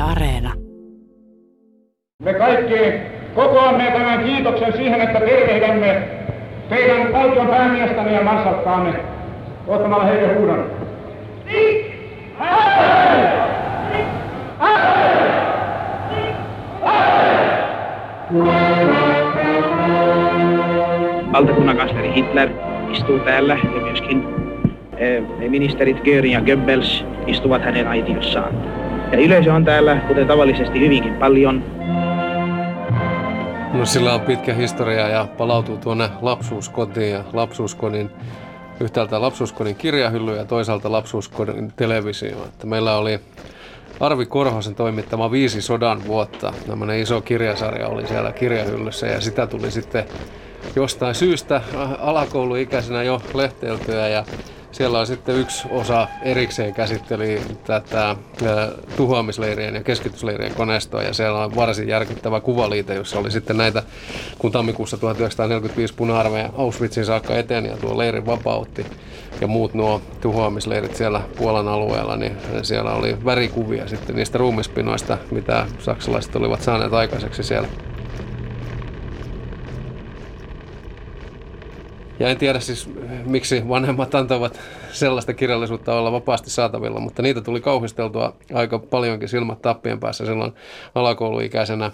Areena. Me kaikki kokoamme tämän kiitoksen siihen, että tervehdämme teidän valtion päämiestänne ja marssalkkaanne ottamalla heille huudon. Valtakunnan kansleri Hitler istuu täällä ja myöskin ministerit Göring ja Goebbels istuvat hänen aitiossaan. Ja yleisö on täällä, kuten tavallisesti, hyvinkin paljon. No sillä on pitkä historia ja palautuu tuonne lapsuuskotiin ja lapsuuskodin, yhtäältä lapsuuskodin kirjahylly ja toisaalta lapsuuskodin televisio. Että meillä oli Arvi Korhosen toimittama 5 sodan vuotta. Tämmöinen iso kirjasarja oli siellä kirjahyllyssä ja sitä tuli sitten jostain syystä alakouluikäisenä jo lehteiltyä ja siellä on sitten yksi osa erikseen käsitteli tätä tuhoamisleirien ja keskitysleirien koneistoa ja siellä on varsin järkyttävä kuvaliite, jossa oli sitten näitä, kun tammikuussa 1945 Puna-armeija Auschwitzin saakka eteni ja tuo leirin vapautti ja muut nuo tuhoamisleirit siellä Puolan alueella, niin siellä oli värikuvia sitten niistä ruumispinoista, mitä saksalaiset olivat saaneet aikaiseksi siellä. Ja en tiedä siis, miksi vanhemmat antavat sellaista kirjallisuutta olla vapaasti saatavilla, mutta niitä tuli kauhisteltua aika paljonkin silmät tappien päässä silloin alakouluikäisenä.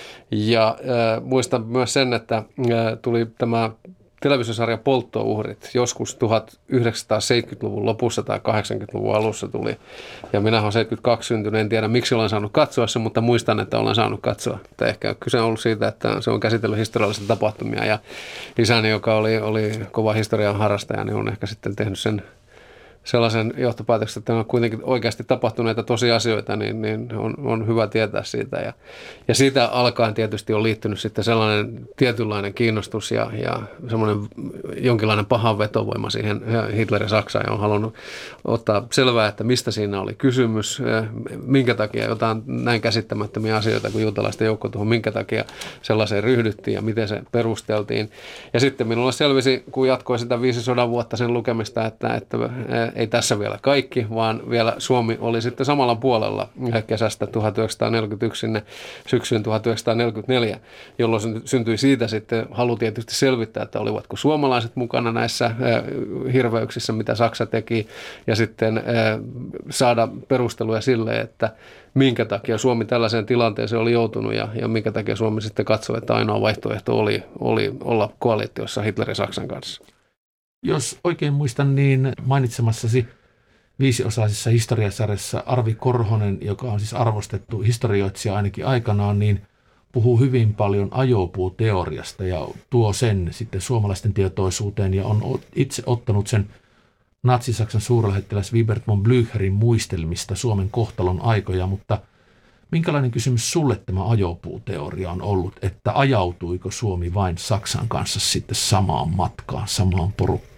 Ja muistan myös sen, että tuli tämä televisiosarja Polttouhrit joskus 1970-luvun lopussa tai 80-luvun alussa tuli. Ja minä olen 72 syntynyt, en tiedä miksi olen saanut katsoa sen, mutta muistan, että olen saanut katsoa. Että ehkä kyse on ollut siitä, että se on käsitellyt historiallisia tapahtumia ja isäni, joka oli kova historian harrastaja, niin on ehkä sitten tehnyt sen sellaisen johtopäätöksen, että ne on kuitenkin oikeasti tapahtuneita tosiasioita, niin on hyvä tietää siitä. Ja siitä alkaen tietysti on liittynyt sitten sellainen tietynlainen kiinnostus ja semmoinen jonkinlainen pahan vetovoima siihen Hitlerin Saksaan. Ja on halunnut ottaa selvää, että mistä siinä oli kysymys, minkä takia jotain näin käsittämättömiä asioita kuin juutalaisten joukkotuho, minkä takia sellaiseen ryhdyttiin ja miten se perusteltiin. Ja sitten minulla selvisi, kun jatkoi sitä 5 sodan vuotta sen lukemista, että ei tässä vielä kaikki, vaan vielä Suomi oli sitten samalla puolella kesästä 1941 sinne syksyyn 1944, jolloin syntyi siitä sitten halu tietysti selvittää, että olivatko suomalaiset mukana näissä hirveyksissä, mitä Saksa teki, ja sitten saada perusteluja sille, että minkä takia Suomi tällaiseen tilanteeseen oli joutunut ja minkä takia Suomi sitten katsoi, että ainoa vaihtoehto oli olla koalitiossa Hitlerin Saksan kanssa. Jos oikein muistan, niin mainitsemassasi 5-osaisessa historiasarjassa Arvi Korhonen, joka on siis arvostettu historioitsija ainakin aikanaan, niin puhuu hyvin paljon ajopuuteoriasta ja tuo sen sitten suomalaisten tietoisuuteen ja on itse ottanut sen Natsi-Saksan suurlähettiläs Wibert von Blücherin muistelmista Suomen kohtalon aikoja, mutta minkälainen kysymys sulle tämä ajopuuteoria on ollut, että ajautuiko Suomi vain Saksan kanssa sitten samaan matkaan, samaan porukkaan?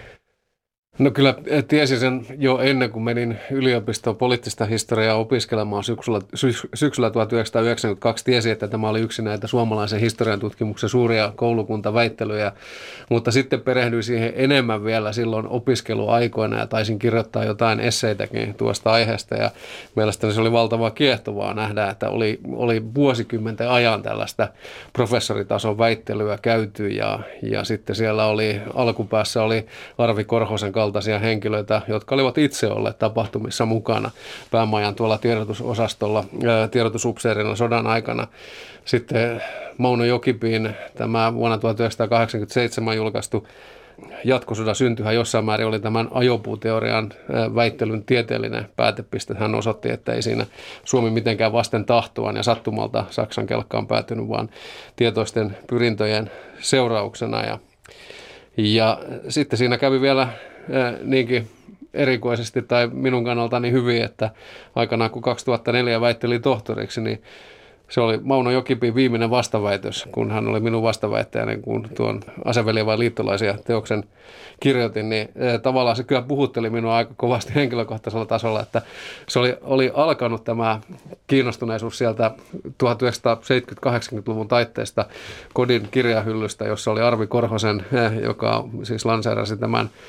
No kyllä tiesin sen jo ennen kuin menin yliopistoon poliittista historiaa opiskelemaan syksyllä 1992. Tiesin, että tämä oli yksi näitä suomalaisen historian tutkimuksen suuria koulukuntaväittelyjä, mutta sitten perehdyin siihen enemmän vielä silloin opiskeluaikoina ja taisin kirjoittaa jotain esseitäkin tuosta aiheesta ja mielestäni se oli valtavaa kiehtovaa nähdä, että oli vuosikymmenten ajan tällaista professoritason väittelyä käyty ja sitten siellä alkupäässä oli Arvi Korhosen kaltaisia henkilöitä, jotka olivat itse olleet tapahtumissa mukana päämajan tuolla tiedotusosastolla, tiedotusupseerina sodan aikana. Sitten Mauno Jokipiin tämä vuonna 1987 julkaistu Jatkosodan syntyhän jossain määrin oli tämän ajopuuteorian väittelyn tieteellinen päätepiste. Hän osoitti, että ei siinä Suomi mitenkään vasten tahtoaan ja sattumalta Saksan kelkkaan päätynyt, vaan tietoisten pyrintöjen seurauksena. Ja sitten siinä kävi vielä niinkin erikoisesti tai minun kannaltani hyvin, että aikanaan kun 2004 väittelin tohtoriksi, niin se oli Mauno Jokipin viimeinen vastaväitös, kun hän oli minun vastaväittäjäni, kun tuon Aseveliä vai liittolaisia teoksen kirjoitin, niin tavallaan se kyllä puhutteli minua aika kovasti henkilökohtaisella tasolla, että se oli alkanut tämä kiinnostuneisuus sieltä 1970-80-luvun taitteesta kodin kirjahyllystä, jossa oli Arvi Korhosen, joka siis lanseerasi tämän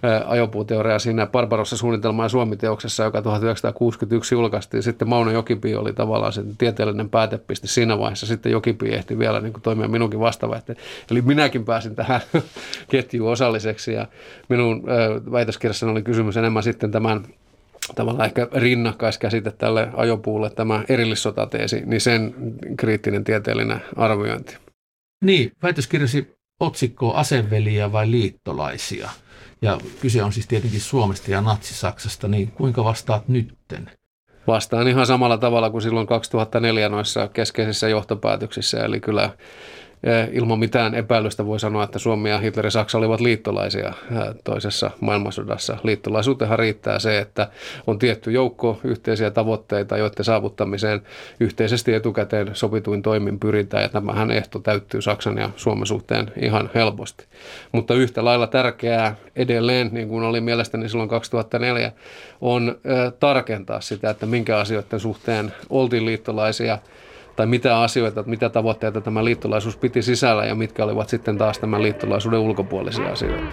ajopuuteoria siinä Barbarossa-suunnitelma ja Suomi-teoksessa, joka 1961 julkaistiin. Sitten Mauno Jokipii oli tavallaan se tieteellinen päätepiste siinä vaiheessa. Sitten Jokipii ehti vielä niin kuin toimia minunkin vastaväitteen. Eli minäkin pääsin tähän ketjuun osalliseksi ja minun väitöskirjassani oli kysymys enemmän sitten tämän tavallaan ehkä rinnakkaiskäsite tälle ajopuulle, tämä erillissotateesi, niin sen kriittinen tieteellinen arviointi. Niin, väitöskirjasi otsikko Aseveliä vai liittolaisia? Ja kyse on siis tietenkin Suomesta ja Natsi-Saksasta, niin kuinka vastaat nytten? Vastaan ihan samalla tavalla kuin silloin 2004 noissa keskeisissä johtopäätöksissä, eli kyllä ilman mitään epäilystä voi sanoa, että Suomi ja Hitler ja Saksa olivat liittolaisia toisessa maailmansodassa. Liittolaisuutenhan riittää se, että on tietty joukko yhteisiä tavoitteita, joiden saavuttamiseen yhteisesti etukäteen sopituin toimin pyritään, ja tämähän ehto täyttyy Saksan ja Suomen suhteen ihan helposti. Mutta yhtä lailla tärkeää edelleen, niin kuin oli mielestäni silloin 2004, on tarkentaa sitä, että minkä asioiden suhteen oltiin liittolaisia, tai mitä asioita, mitä tavoitteita tämä liittolaisuus piti sisällä ja mitkä olivat sitten taas tämän liittolaisuuden ulkopuolisia asioita.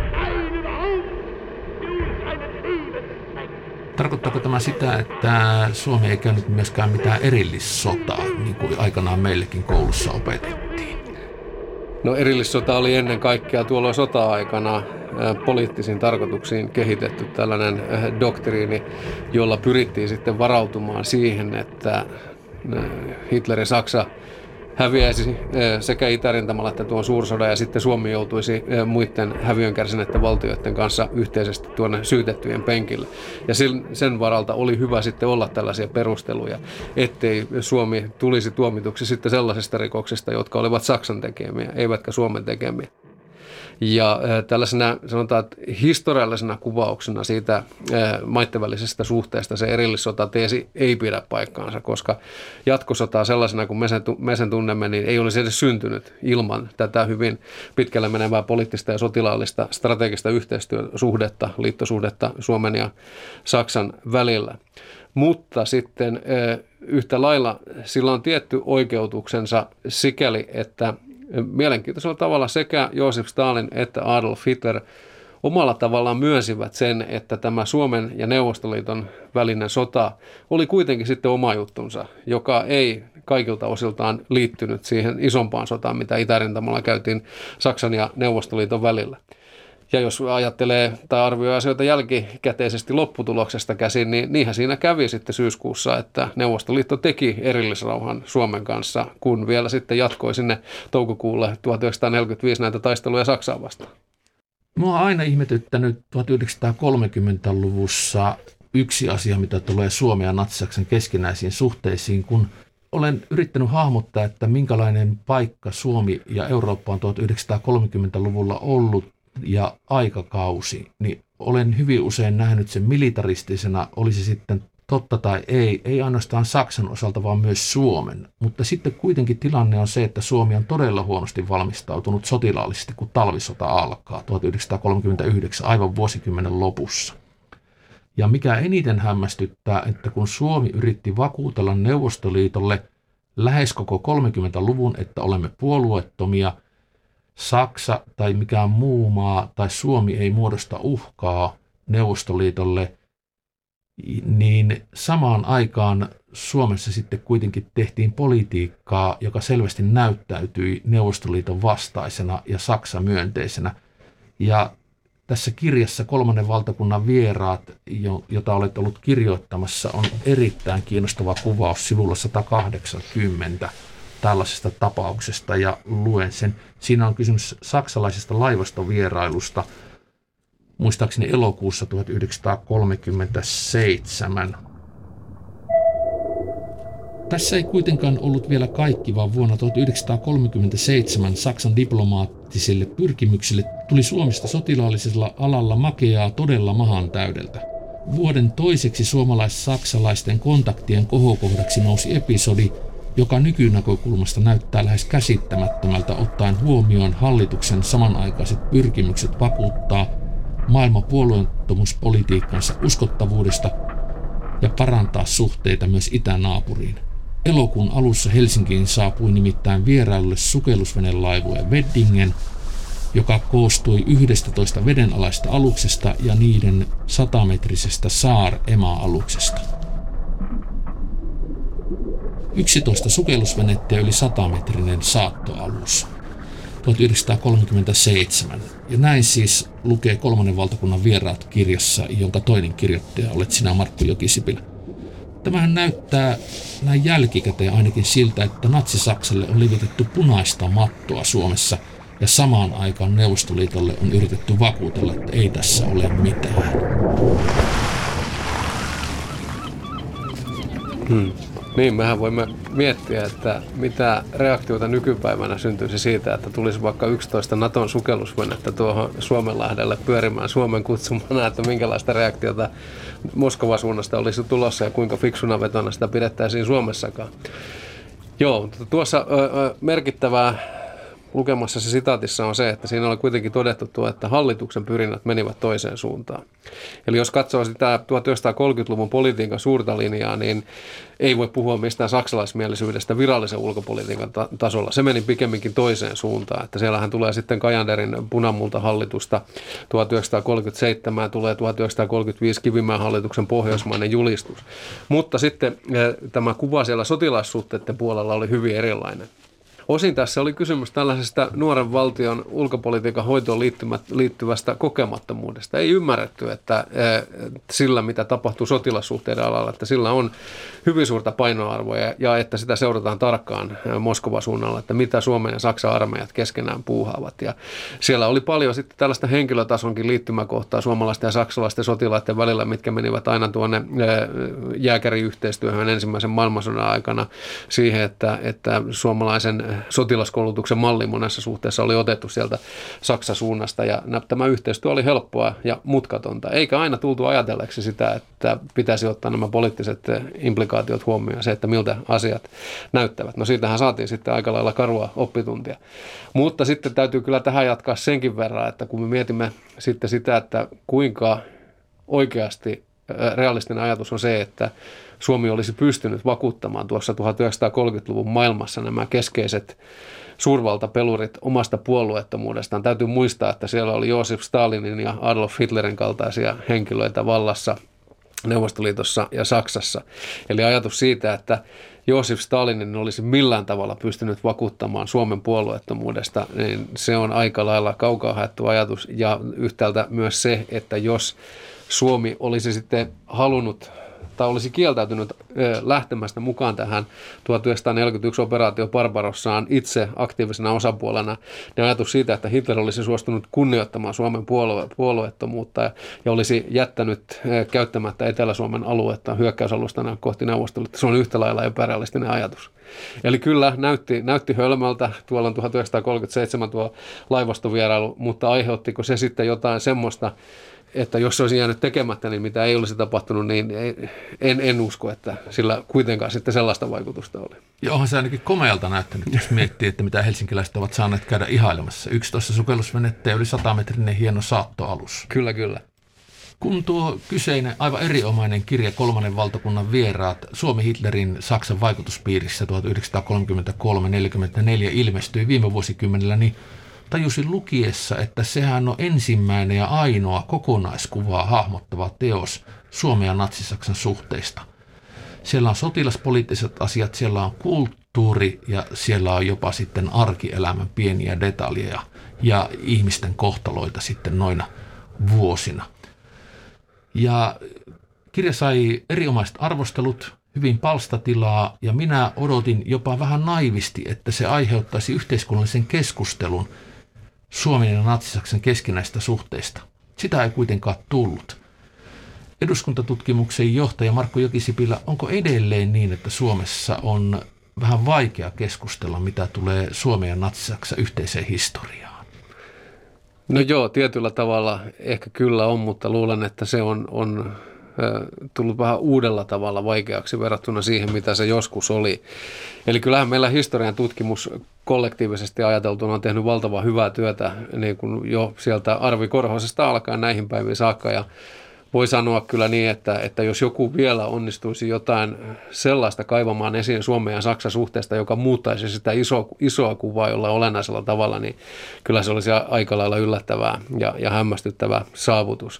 Tarkoittaako tämä sitä, että Suomi ei käynyt myöskään mitään erillissotaa, niin kuin aikanaan meillekin koulussa opetettiin? No erillissota oli ennen kaikkea tuolloin sota-aikana poliittisiin tarkoituksiin kehitetty tällainen doktriini, jolla pyrittiin sitten varautumaan siihen, että Hitler ja Saksa häviäisi sekä itärintamalla että tuon suursodan ja sitten Suomi joutuisi muiden häviön kärsineiden valtioiden kanssa yhteisesti tuonne syytettyjen penkille. Ja sen varalta oli hyvä sitten olla tällaisia perusteluja, ettei Suomi tulisi tuomituksi sitten sellaisista rikoksista, jotka olivat Saksan tekemiä, eivätkä Suomen tekemiä. Ja tällaisena sanotaan, että historiallisena kuvauksena siitä maiden välisestä suhteesta se erillissotateesi ei pidä paikkaansa, koska jatkosotaa sellaisena kuin me sen tunnemme, niin ei olisi edes syntynyt ilman tätä hyvin pitkälle menevää poliittista ja sotilaallista strategista yhteistyösuhdetta, liittosuhdetta Suomen ja Saksan välillä. Mutta sitten yhtä lailla sillä on tietty oikeutuksensa sikäli, että mielenkiintoisella tavalla sekä Joosif Stalin että Adolf Hitler omalla tavallaan myönsivät sen, että tämä Suomen ja Neuvostoliiton välinen sota oli kuitenkin sitten oma juttunsa, joka ei kaikilta osiltaan liittynyt siihen isompaan sotaan, mitä itärintamalla käytiin Saksan ja Neuvostoliiton välillä. Ja jos ajattelee tai arvioi asioita jälkikäteisesti lopputuloksesta käsin, niin niinhän siinä kävi sitten syyskuussa, että Neuvostoliitto teki erillisrauhan Suomen kanssa, kun vielä sitten jatkoi sinne toukokuulle 1945 näitä taisteluja Saksaa vastaan. Mua on aina ihmetyttänyt 1930-luvussa yksi asia, mitä tulee Suomen ja Natsi-Saksan keskinäisiin suhteisiin, kun olen yrittänyt hahmottaa, että minkälainen paikka Suomi ja Eurooppa on 1930-luvulla ollut ja aikakausi, niin olen hyvin usein nähnyt sen militaristisena, olisi sitten totta tai ei ainoastaan Saksan osalta, vaan myös Suomen. Mutta sitten kuitenkin tilanne on se, että Suomi on todella huonosti valmistautunut sotilaallisesti, kun talvisota alkaa 1939, aivan vuosikymmenen lopussa. Ja mikä eniten hämmästyttää, että kun Suomi yritti vakuutella Neuvostoliitolle lähes koko 30-luvun, että olemme puolueettomia, Saksa tai mikään muu maa tai Suomi ei muodosta uhkaa Neuvostoliitolle, niin samaan aikaan Suomessa sitten kuitenkin tehtiin politiikkaa, joka selvästi näyttäytyi Neuvostoliiton vastaisena ja Saksa myönteisenä. Ja tässä kirjassa Kolmannen valtakunnan vieraat, jota olet ollut kirjoittamassa, on erittäin kiinnostava kuvaus sivulla 180 tällaisesta tapauksesta ja luen sen. Siinä on kysymys saksalaisesta laivastovierailusta, muistaakseni elokuussa 1937. Tässä ei kuitenkaan ollut vielä kaikki, vaan vuonna 1937 Saksan diplomaattisille pyrkimyksille tuli Suomesta sotilaallisella alalla makeaa todella mahan täydeltä. Vuoden toiseksi suomalais-saksalaisten kontaktien kohokohdaksi nousi episodi, joka nykynäkökulmasta näyttää lähes käsittämättömältä ottaen huomioon hallituksen samanaikaiset pyrkimykset vakuuttaa maailman puolueettomuuspolitiikkansa uskottavuudesta ja parantaa suhteita myös itänaapuriin. Elokuun alussa Helsinkiin saapui nimittäin vierailulle sukellusvenelaivueen Weddingen, joka koostui 11 vedenalaista aluksesta ja niiden 100-metrisestä Saar-Ema-aluksesta. 11 sukellusvenettä ja yli 100-metrinen saattoalus. 1937. Ja näin siis lukee Kolmannen valtakunnan vieraat -kirjassa, jonka toinen kirjoittaja olet sinä, Markku Jokisipilä. Tämähän näyttää näin jälkikäteen ainakin siltä, että Natsi-Saksalle on levitetty punaista mattoa Suomessa ja samaan aikaan Neuvostoliitolle on yritetty vakuutella, että ei tässä ole mitään. Niin, mehän voimme miettiä, että mitä reaktioita nykypäivänä syntyisi siitä, että tulisi vaikka 11 Naton sukellusvenettä tuohon Suomenlahdelle pyörimään Suomen kutsumana, että minkälaista reaktiota Moskovan suunnasta olisi tulossa ja kuinka fiksuna vetona sitä pidettäisiin Suomessakaan. Joo, mutta tuossa merkittävää lukemassa se sitaatissa on se, että siinä oli kuitenkin todettu että hallituksen pyrinnät menivät toiseen suuntaan. Eli jos katsoo sitä 1930-luvun politiikan suurta linjaa, niin ei voi puhua mistään saksalaismielisyydestä virallisen ulkopolitiikan tasolla. Se meni pikemminkin toiseen suuntaan, että siellähän tulee sitten Cajanderin punamultahallitusta 1937, tulee 1935 Kivimäen hallituksen pohjoismainen julistus. Mutta sitten tämä kuva siellä sotilassuhteiden puolella oli hyvin erilainen. Osin tässä oli kysymys tällaisesta nuoren valtion ulkopolitiikan hoitoon liittyvästä kokemattomuudesta. Ei ymmärretty, että sillä, mitä tapahtuu sotilassuhteiden alalla, että sillä on hyvin suurta painoarvoa ja että sitä seurataan tarkkaan Moskovan suunnalla, että mitä Suomen ja Saksan armeijat keskenään puuhaavat. Ja siellä oli paljon sitten tällaista henkilötasonkin liittymäkohtaa suomalaisten ja saksalaisten sotilaiden välillä, mitkä menivät aina tuonne jääkäriyhteistyöhön ensimmäisen maailmansodan aikana siihen, että suomalaisen sotilaskoulutuksen malli monessa suhteessa oli otettu sieltä Saksan suunnasta ja tämä yhteistyö oli helppoa ja mutkatonta. Eikä aina tultu ajatelleeksi sitä, että pitäisi ottaa nämä poliittiset implikaatiot huomioon, se, että miltä asiat näyttävät. No siitähän saatiin sitten aika lailla karua oppituntia. Mutta sitten täytyy kyllä tähän jatkaa senkin verran, että kun me mietimme sitten sitä, että kuinka oikeasti realistinen ajatus on se, että Suomi olisi pystynyt vakuuttamaan tuossa 1930-luvun maailmassa nämä keskeiset suurvaltapelurit omasta puolueettomuudestaan. Täytyy muistaa, että siellä oli Joosif Stalinin ja Adolf Hitlerin kaltaisia henkilöitä vallassa Neuvostoliitossa ja Saksassa. Eli ajatus siitä, että Joosif Stalinin olisi millään tavalla pystynyt vakuuttamaan Suomen puolueettomuudesta, niin se on aika lailla kaukaa haettu ajatus. Ja yhtäältä myös se, että jos Suomi olisi sitten halunnut tai olisi kieltäytynyt lähtemästä mukaan tähän 1941 operaatio Barbarossaan itse aktiivisena osapuolena, niin ajatus siitä, että Hitler olisi suostunut kunnioittamaan Suomen puolueettomuutta ja olisi jättänyt käyttämättä Etelä-Suomen aluetta hyökkäysalustana kohti Neuvostoliittoa, se on yhtä lailla epärealistinen ajatus. Eli kyllä näytti hölmöltä tuolla 1937 tuo laivastovierailu, mutta aiheuttiko se sitten jotain semmoista, että jos se olisi jäänyt tekemättä, niin mitä ei olisi tapahtunut, niin en usko, että sillä kuitenkaan sitten sellaista vaikutusta oli. Ja onhan se ainakin komealta näyttänyt, jos miettii, että mitä helsinkiläiset ovat saaneet käydä ihailemassa. 11 sukellusvenettä ja yli 100-metrinen hieno saattoalus. Kyllä, kyllä. Kun tuo kyseinen aivan erinomainen kirja Kolmannen valtakunnan vieraat Suomi Hitlerin Saksan vaikutuspiirissä 1933-1944 ilmestyi viime vuosikymmenellä, niin tajusin lukiessa, että sehän on ensimmäinen ja ainoa kokonaiskuvaa hahmottava teos Suomen ja Natsi-Saksan suhteista. Siellä on sotilaspoliittiset asiat, siellä on kulttuuri ja siellä on jopa sitten arkielämän pieniä detaljeja ja ihmisten kohtaloita sitten noina vuosina. Ja kirja sai erinomaiset arvostelut, hyvin palstatilaa ja minä odotin jopa vähän naivisti, että se aiheuttaisi yhteiskunnallisen keskustelun Suomen ja Natsi-Saksan keskinäistä suhteista. Sitä ei kuitenkaan tullut. Eduskuntatutkimuksen johtaja Markku Jokisipilä, onko edelleen niin, että Suomessa on vähän vaikea keskustella, mitä tulee Suomen ja Natsi-Saksan yhteiseen historiaan? No joo, tietyllä tavalla ehkä kyllä on, mutta luulen, että se on tullut vähän uudella tavalla vaikeaksi verrattuna siihen, mitä se joskus oli. Eli kyllähän meillä historian tutkimus kollektiivisesti ajateltuna on tehnyt valtavan hyvää työtä niin kuin jo sieltä Arvi Korhosesta alkaen näihin päiviin saakka ja voi sanoa kyllä niin, että jos joku vielä onnistuisi jotain sellaista kaivamaan esiin Suomen ja Saksan suhteesta, joka muuttaisi sitä isoa kuvaa jollain olennaisella tavalla, niin kyllä se olisi aika lailla yllättävää ja hämmästyttävä saavutus.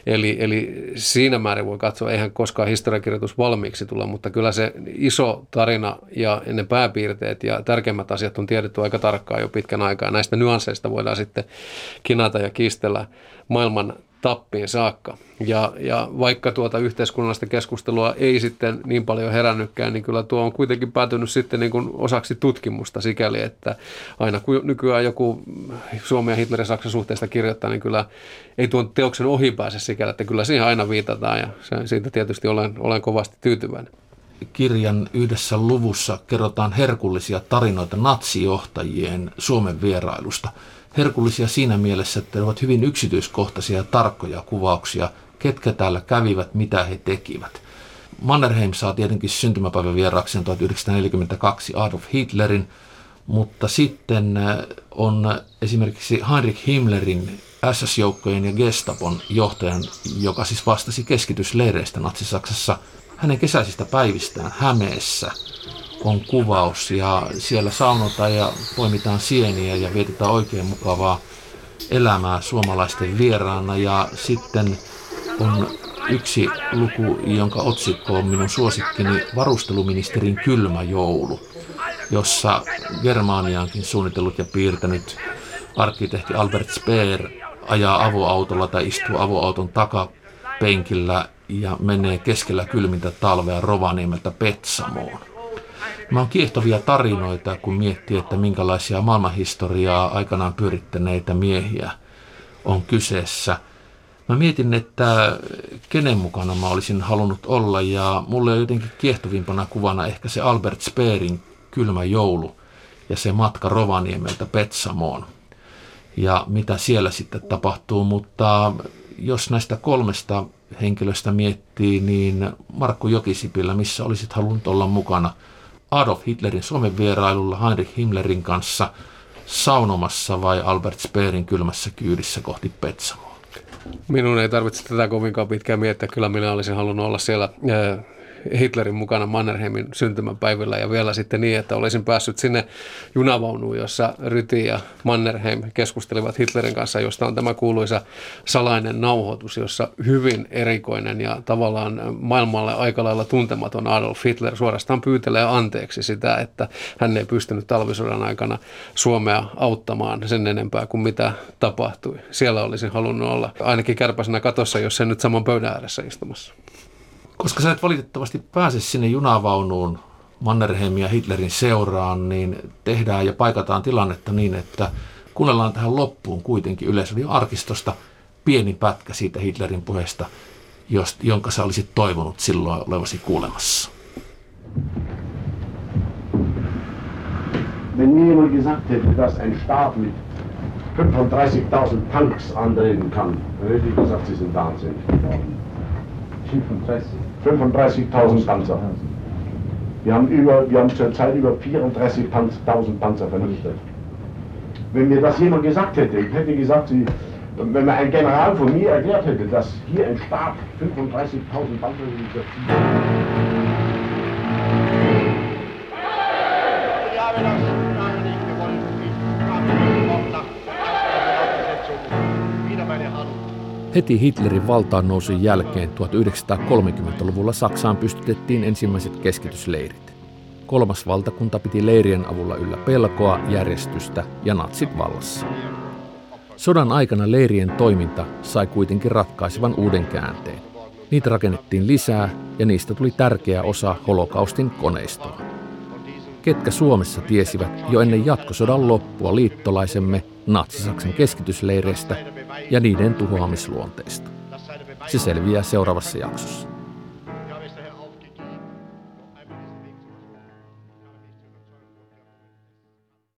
Eli siinä määrin voi katsoa, eihän koskaan historiakirjoitus valmiiksi tulla, mutta kyllä se iso tarina ja ne pääpiirteet ja tärkeimmät asiat on tiedetty aika tarkkaan jo pitkän aikaa. Näistä nyansseista voidaan sitten kinata ja kiistellä maailman tappiin saakka. Ja vaikka tuota yhteiskunnallista keskustelua ei sitten niin paljon herännytkään, niin kyllä tuo on kuitenkin päätynyt sitten niin kuin osaksi tutkimusta sikäli, että aina kun nykyään joku Suomen ja Hitlerin Saksan suhteesta kirjoittaa, niin kyllä ei tuon teoksen ohi pääse sikäli, että kyllä siihen aina viitataan ja siitä tietysti olen kovasti tyytyväinen. Kirjan yhdessä luvussa kerrotaan herkullisia tarinoita natsijohtajien Suomen vierailusta. Herkullisia siinä mielessä, että ne ovat hyvin yksityiskohtaisia ja tarkkoja kuvauksia, ketkä täällä kävivät, mitä he tekivät. Mannerheim saa tietenkin syntymäpäivän vieraakseen 1942 Adolf Hitlerin, mutta sitten on esimerkiksi Heinrich Himmlerin SS-joukkojen ja Gestapon johtajan, joka siis vastasi keskitysleireistä Natsi-Saksassa. Hänen kesäisistä päivistään Hämeessä on kuvaus ja siellä saunotaan ja poimitaan sieniä ja vietetään oikein mukavaa elämää suomalaisten vieraana. Ja sitten on yksi luku, jonka otsikko on minun suosikkini Varusteluministerin kylmä joulu, jossa Germaniaankin suunnitellut ja piirtänyt arkkitehti Albert Speer ajaa avoautolla tai istuu avoauton takapenkillä ja menee keskellä kylmintä talvea Rovaniemeltä Petsamoon. Nämä on kiehtovia tarinoita, kun miettii, että minkälaisia maailmanhistoriaa aikanaan pyörittäneitä miehiä on kyseessä. Mä mietin, että kenen mukana mä olisin halunnut olla, ja mulle on jotenkin kiehtovimpana kuvana ehkä se Albert Speerin kylmä joulu ja se matka Rovaniemeltä Petsamoon ja mitä siellä sitten tapahtuu, mutta jos näistä kolmesta henkilöstä miettii, niin Markku Jokisipilä, missä olisit halunnut olla mukana Adolf Hitlerin Suomen vierailulla Heinrich Himmlerin kanssa saunomassa vai Albert Speerin kylmässä kyydissä kohti Petsamoa? Minun ei tarvitse tätä kovinkaan pitkään miettiä. Kyllä minä olisin halunnut olla siellä Hitlerin mukana Mannerheimin syntymäpäivillä ja vielä sitten niin, että olisin päässyt sinne junavaunuun, jossa Ryti ja Mannerheim keskustelivat Hitlerin kanssa, josta on tämä kuuluisa salainen nauhoitus, jossa hyvin erikoinen ja tavallaan maailmalle aika lailla tuntematon Adolf Hitler suorastaan pyytelee anteeksi sitä, että hän ei pystynyt talvisodan aikana Suomea auttamaan sen enempää kuin mitä tapahtui. Siellä olisin halunnut olla ainakin kärpäisenä katossa, jos en nyt saman pöydän ääressä istumassa. Koska sä et valitettavasti pääse sinne junavaunuun Mannerheimin ja Hitlerin seuraan, niin tehdään ja paikataan tilannetta niin, että kuunnellaan tähän loppuun kuitenkin Yleisradion arkistosta pieni pätkä siitä Hitlerin puheesta, jonka sä olisit toivonut silloin olevasi kuulemassa. Wenn mir jemand gesagt hätte, dass ein Staat mit 35.000 Tanks antreten kann, dann hätte ich gesagt, sie sind wahnsinnig geworden. 35.000 Panzer. Wir haben zurzeit über 34.000 Panzer vernichtet. Wenn mir das jemand gesagt hätte, ich hätte gesagt, wenn mir ein General von mir erklärt hätte, dass hier ein Staat 35.000 Panzer zieht. Heti Hitlerin valtaannousun jälkeen 1930-luvulla Saksaan pystytettiin ensimmäiset keskitysleirit. Kolmas valtakunta piti leirien avulla yllä pelkoa, järjestystä ja natsit vallassa. Sodan aikana leirien toiminta sai kuitenkin ratkaisevan uuden käänteen. Niitä rakennettiin lisää ja niistä tuli tärkeä osa holokaustin koneistoa. Ketkä Suomessa tiesivät jo ennen jatkosodan loppua liittolaisemme Natsi-Saksan keskitysleireistä ja niiden tuhoamisluonteista? Se selviää seuraavassa jaksossa.